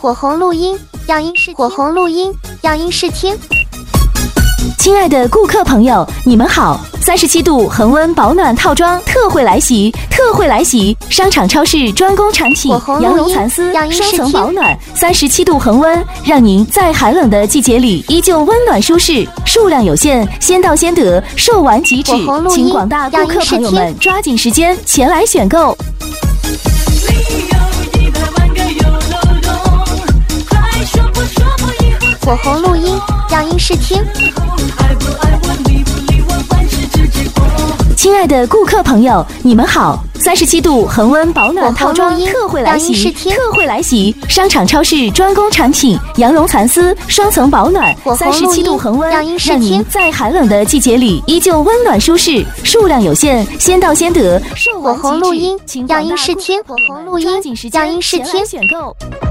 火红录音，样音试火红录音，样音试听。 亲爱的顾客朋友，你们好！37度恒温保暖套装特惠来袭，特惠来袭！商场超市专供产品，羊绒蚕丝，双层保暖，37度恒温，让您在寒冷的季节里依旧温暖舒适。数量有限，先到先得，售完即止，请广大顾客朋友们抓紧时间前来选购。 火红录音，样音试听。 亲爱的顾客朋友，你们好！37度恒温保暖套装特惠来袭，特惠来袭！商场超市专供产品，羊绒蚕丝，双层保暖，37度恒温，让您在寒冷的季节里依旧温暖舒适。数量有限，先到先得，售完即止，请广大顾客朋友们抓紧时间前来选购。